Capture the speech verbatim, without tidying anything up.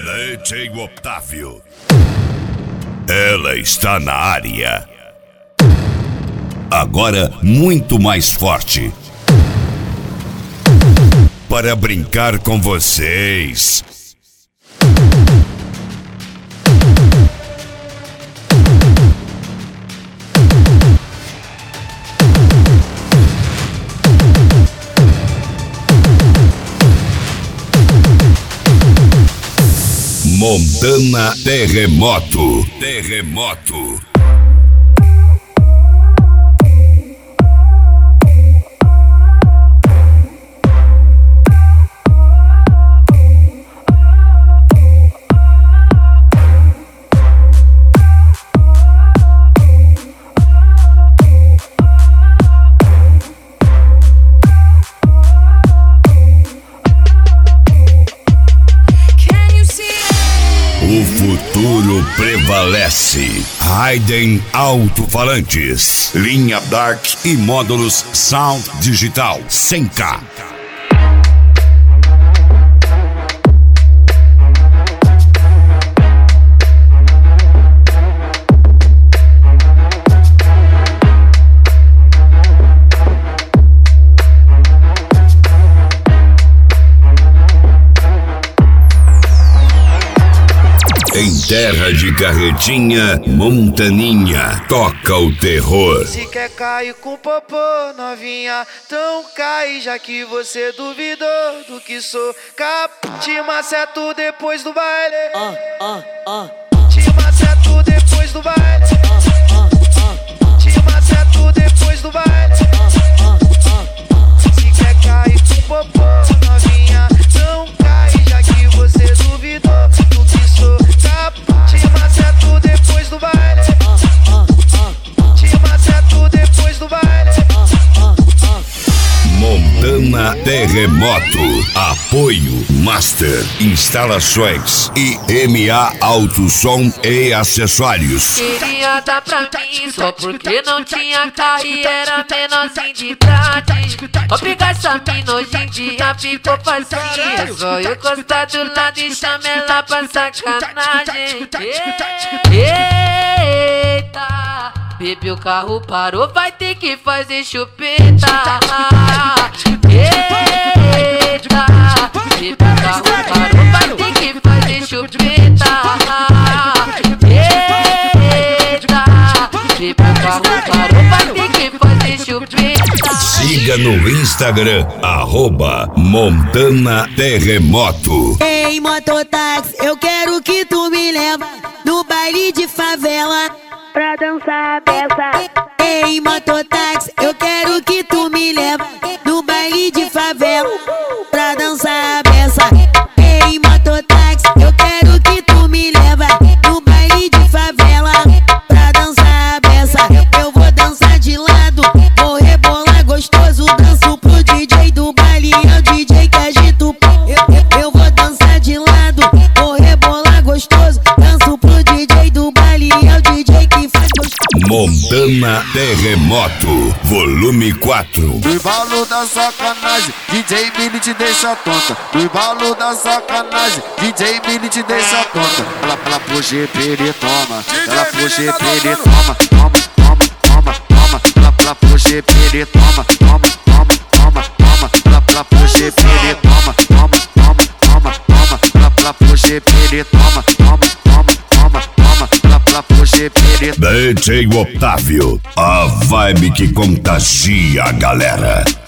D J Otávio. Ela está na área. Agora muito mais forte. Para brincar com vocês. Montana Terremoto. Terremoto. O futuro prevalece. Raiden Alto-Falantes, linha Dark e módulos Sound Digital cem K. Em terra de carretinha, Montaninha toca o terror. Se quer cair com popô, novinha, então cai, já que você duvidou do que sou. Cap, te maceto depois do baile. Ah, ah, ah. Te maceto depois do baile. Te maceto depois do baile. Se quer cair com popô, novinha, então cai, já que você duvidou do que sou. Te maceto depois do baile. Te maceto depois do baile. Montana Terremoto. Apoio Master Instalações e M A Auto Som e Acessórios. Queria dar pra mim só porque não tinha carro e era menorzinho de idade. Obrigar essa mina hoje em dia ficou facinho. É só eu gostar do lado e chamar ela pra sacanagem. Eita, bebê, o carro parou, vai ter que fazer chupeta. Eita, bebê, o carro parou, vai ter que fazer chupeta. Eita, bebê, o carro parou, vai ter que fazer chupeta. Siga no Instagram, arroba Montana Terremoto. Ei, mototáxi, eu quero que tu me leva no baile de favela pra dançar a peça. Ei, mototáxi, eu quero que tu me leva no baile de favela pra dançar a peça. Ei, mototáxi, eu quero que tu me leva no baile de favela pra dançar a peça. Eu vou dançar de lado, vou rebolar gostoso, danço pro D J do baile, é o D J que agita o pé. Eu, eu, eu vou dançar de lado, vou rebolar gostoso, danço pro D J do baile, é o D J que faz gostoso. Montana Terremoto, volume quatro. Do embalo da sacanagem, D J Mini te deixa tonta. Do embalo da sacanagem, D J Mini te deixa tonta. Ela, ela pro G P, ele toma. Ela pro G P, ele toma. Toma, toma, toma, toma. Ela, ela pro G P, ele toma. Toma, toma, toma, toma. Ela, ela pro G P, ele toma. Toma, toma, toma, toma. Ela, ela pro G P, ele toma. Toma, toma, toma, toma. Ela, ela pro G P, ele toma. D J Otávio, a vibe que contagia a galera.